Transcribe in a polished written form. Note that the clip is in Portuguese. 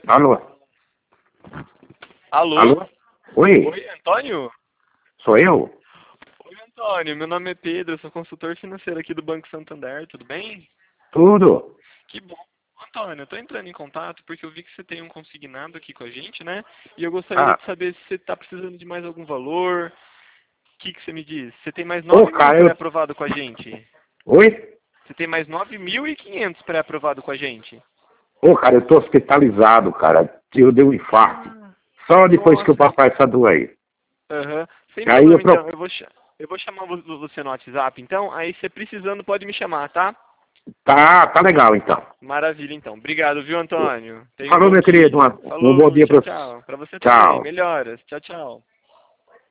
Alô? Alô? Alô? Oi? Oi, Antônio? Sou eu? Oi, Antônio. Meu nome é Pedro, eu sou consultor financeiro aqui do Banco Santander, tudo bem? Tudo? Que bom. Antônio, eu tô entrando em contato porque eu vi que você tem um consignado aqui com a gente, né? E eu gostaria Ah, de saber se você tá precisando de mais algum valor. O que você me diz? Você tem mais ô 9.000 cara, pré-aprovado com a gente. Oi? Você tem mais 9.500 pré-aprovado com a gente. Ô cara, eu tô hospitalizado, cara. Eu dei um infarto. Ah, Só depois que eu nossa. passar essa dor aí. Aham. Sem Aí eu problema, pro... então. Eu vou chamar você no WhatsApp, então. Aí, você precisando, pode me chamar, tá? Tá legal então. Maravilha, então. Obrigado, viu, Antônio? Tenha um Falou, bom meu querido. dia. Um bom Falou, dia tchau, pra... tchau. Pra você também. Tchau. Melhoras. Tchau, tchau.